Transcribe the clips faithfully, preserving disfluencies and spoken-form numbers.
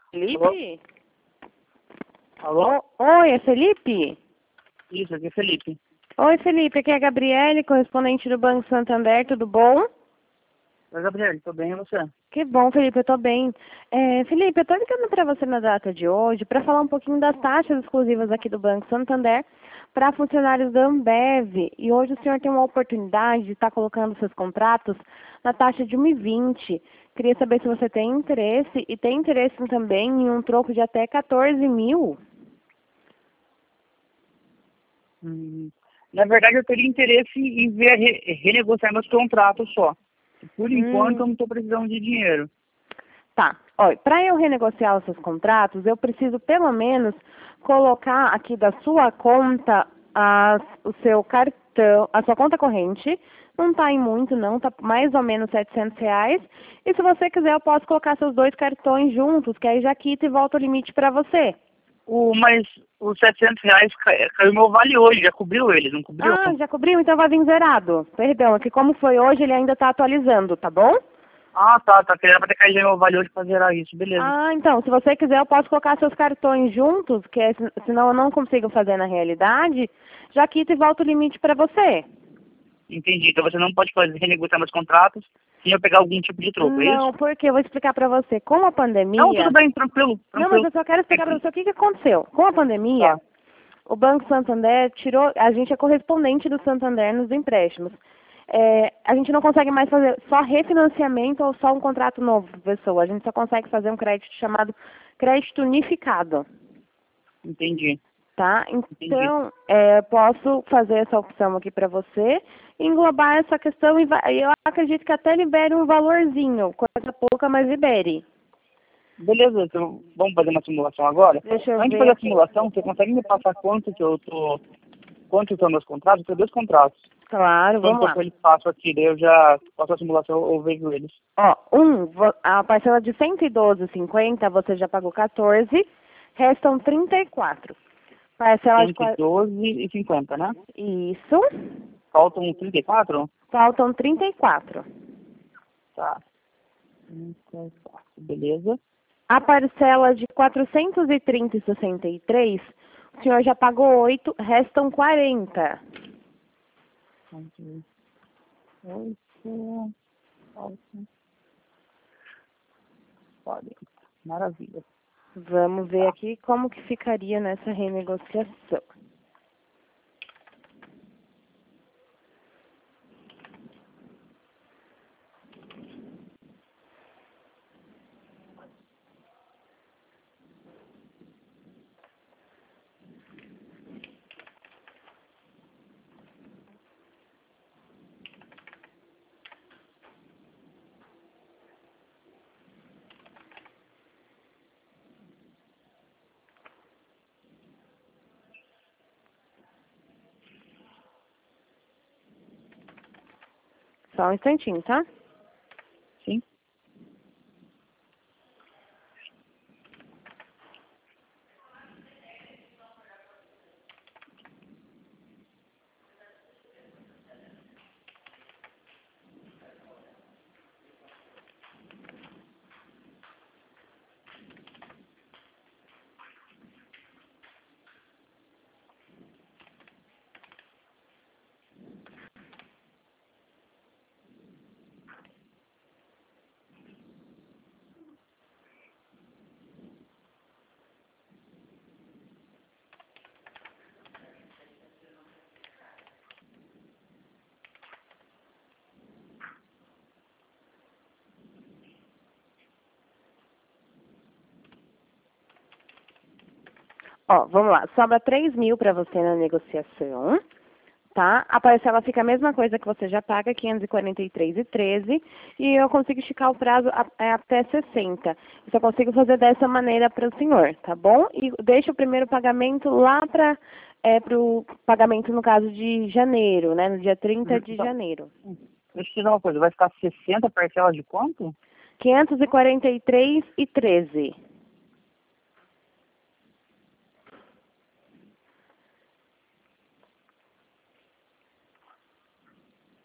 Felipe? Alô? O- Oi, é Felipe? Isso, aqui é Felipe. Oi, Felipe, aqui é a Gabriele, correspondente do Banco Santander, tudo bom? Oi, Gabriel, tô bem, e você? Que bom, Felipe, eu tô bem. É, Felipe, eu tô ligando para você na data de hoje para falar um pouquinho das taxas exclusivas aqui do Banco Santander para funcionários da Ambev. E hoje o senhor tem uma oportunidade de estar colocando seus contratos na taxa de um e vinte. Queria saber se você tem interesse e tem interesse também em um troco de até quatorze mil. Hum, na verdade, eu teria interesse em ver re renegociar meus contratos só. Por enquanto, Hum. eu não estou precisando de dinheiro. Tá. Olha, para eu renegociar os seus contratos, eu preciso pelo menos colocar aqui da sua conta as, o seu cartão, a sua conta corrente. Não está em muito, não, está mais ou menos setecentos reais. E se você quiser, eu posso colocar seus dois cartões juntos, que aí já quita e volta o limite para você. O, mas os setecentos reais cai- caiu meu vale hoje, já cobriu eles, não cobriu? Ah, já cobriu? Então vai vir zerado. Perdão, é que como foi hoje, ele ainda está atualizando, tá bom? Ah, tá, tá. Querendo ter caído meu vale hoje pra zerar isso, beleza. Ah, então, se você quiser, eu posso colocar seus cartões juntos, que é, se- senão eu não consigo fazer na realidade. Já quita e volta o limite para você. Entendi. Então você não pode fazer renegociar meus contratos sem eu pegar algum tipo de troco, é Não, isso? porque eu vou explicar para você. Com a Não, tudo pandemia... bem, tranquilo, Não, mas tranquilo. eu só quero É explicar para que- você o que, que aconteceu. Com a pandemia, Tá, o Banco Santander tirou... A gente é correspondente do Santander nos empréstimos. É, a gente não consegue mais fazer só refinanciamento ou só um contrato novo para pessoa. A gente só consegue fazer um crédito chamado crédito unificado. entendi, Tá? entendi. Então, é, posso fazer essa opção aqui para você, englobar essa questão e vai- eu acredito que até libere um valorzinho, coisa pouca, mas libere. Beleza, então vamos fazer uma simulação agora? Deixa eu Antes de ver fazer a aqui. simulação, você consegue me passar quanto que eu tô, quanto são meus contratos? Eu tenho dois contratos. Claro, Quanto vamos lá. tempo eles passam aqui, daí eu já faço a simulação ou vejo eles. Ó, um, vo- a parcela de cento e doze vírgula cinquenta você já pagou quatorze, restam trinta e quatro. Parcela de cento e qua- doze e cinquenta, né? isso, Faltam trinta e quatro? faltam trinta e quatro. Tá. trinta e quatro, beleza. A parcela de quatrocentos e trinta e sessenta e três, o senhor já pagou oito, restam quarenta. oito, oito, quarenta. Maravilha. Vamos ver Tá. aqui como que ficaria nessa renegociação. Só um instantinho, tá? Sim? Ó, vamos lá. Sobra três mil para você na negociação, tá? A parcela fica a mesma coisa que você já paga, quinhentos e quarenta e três e treze, e eu consigo esticar o prazo a- é até sessenta. Eu só consigo fazer dessa maneira para o senhor, tá bom? E deixa o primeiro pagamento lá para é, o pagamento, no caso de janeiro, né? No dia trinta Uhum. de Então, janeiro. deixa eu te dizer uma coisa, vai ficar sessenta parcelas de quanto? quinhentos e quarenta e três e treze.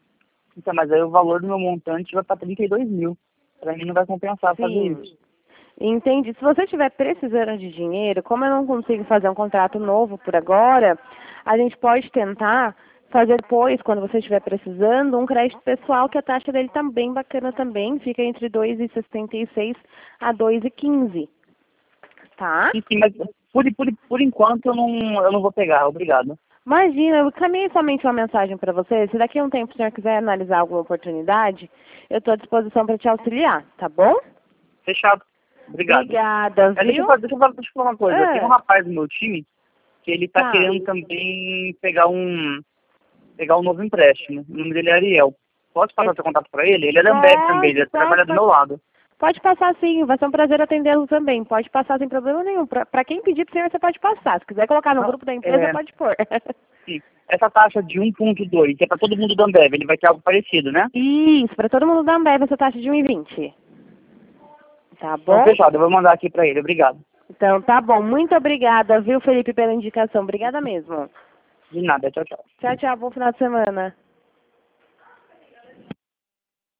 Então, mas aí o valor do meu montante vai para trinta e dois mil. Para mim não vai compensar fazer Sim. isso. Entende? Se você estiver precisando de dinheiro, como eu não consigo fazer um contrato novo por agora, a gente pode tentar fazer depois, quando você estiver precisando, um crédito pessoal, que a taxa dele tá bem bacana também, fica entre dois vírgula sessenta e seis a dois vírgula quinze. Tá? Sim, sim, mas por, por, por enquanto eu não, eu não vou pegar, obrigado. Imagina, eu caminhei somente uma mensagem para você. Se daqui a um tempo o senhor quiser analisar alguma oportunidade, eu estou à disposição para te auxiliar, tá bom? Fechado. Obrigado. Obrigada, viu? É, deixa, eu, fa- deixa, eu, fa- deixa eu falar uma coisa. É. Tem um rapaz no meu time que ele tá, Tá. querendo também pegar um pegar um novo empréstimo. O nome dele é Ariel. Posso passar É. seu contato para ele? Ele é da Ambev também, ele Pode, trabalha pode, do meu pode. lado. Pode passar sim, vai ser um prazer atendê-lo também. Pode passar sem problema nenhum. Para quem pedir para o senhor, você pode passar. Se quiser colocar no Não, grupo da empresa, é, pode pôr. sim. Essa taxa de um ponto dois, que é para todo mundo da Ambev, ele vai ter algo parecido, né? Isso, para todo mundo da Ambev, essa taxa de um vírgula vinte. Tá Então, bom? fechado. Eu vou mandar aqui para ele. Obrigado. Então, tá bom. Muito obrigada, viu, Felipe, pela indicação. Obrigada mesmo. De nada. Tchau, tchau. Tchau, tchau. Bom final de semana.